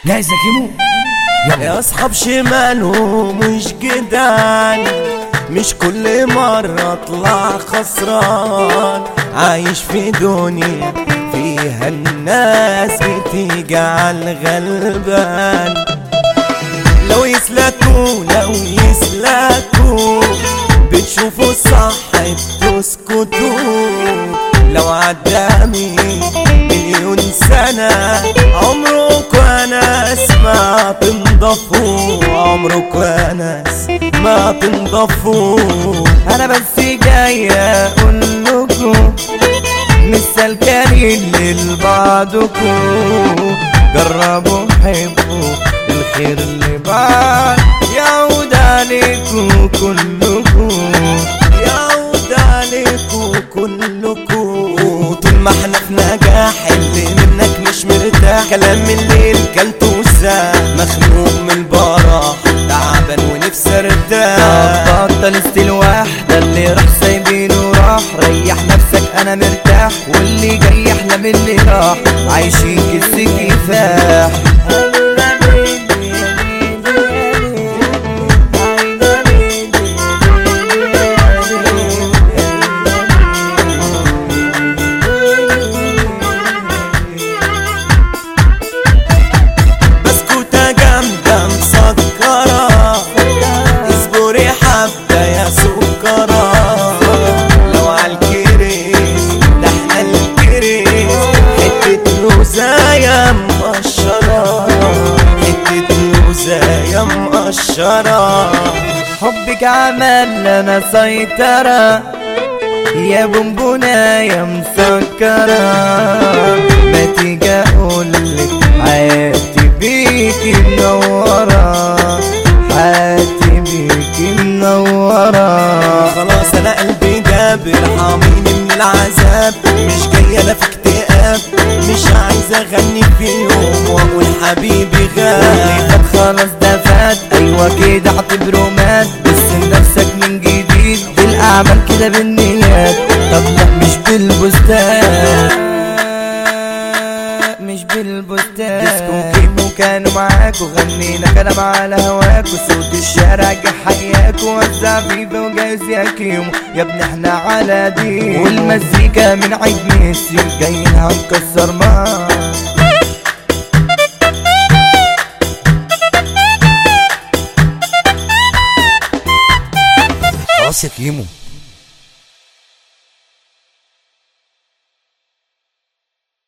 جاهز يا كيمو؟ يا اصحاب شمال ومش جدعان، مش كل مرة اطلع خسران. عايش في دنيا فيها الناس بتيجي على الغلبان. لو يسلكوا بتشوفوا الصح بتسكتوا. لو عدامي مليون سنة عمركوا ناس ما تنضفوا، عمركوا ناس ما تنضفوا. انا بس جاي اقولكوا مش سالكين لبعضكوا. جربوا حبوا الخير اللي بعد يعود عليكوا كلكوا، يعود عليكوا كلكوا. طول ما احنا في نجاح اللي منك مش مرتاح. كلام الليل كلته ساعة مخنوق من البراح، تعبان ونفسي ارتاح. بطل استيل واحدة اللي راح سايبينه راح. ريح نفسك انا مرتاح، واللي جاي يحلم اللي راح. عايشين كس كفاح. يا مقشرة حبك عمل لنا سيطرة يا بونبونة يا مسكرة. ما تيجي اقولك حياتي بيكي منورة، حياتي بيكي منورة. خلاص انا قلبي جاب ارحميني من العذاب. مش جاي انا في اكتئاب، مش عايز اغني في يوم واقول حبيبي غاب. خلاص ده فات، ايوه كده اعتبره مات. بس نفسك من جديد، بالاعمال كده بالنيات. طب لا مش بالبوستات، مش بالبوستات. ديسكو كيمو كانوا معاك وغنينا كلام على هواك. وصوت الشارع جه حياك ووزع فيفا وجايز يا كيمو. يا ابني احنا على دين، والمزيكا من عيد ميسي جايين هنكسر معاك. خلاص يا كيمو.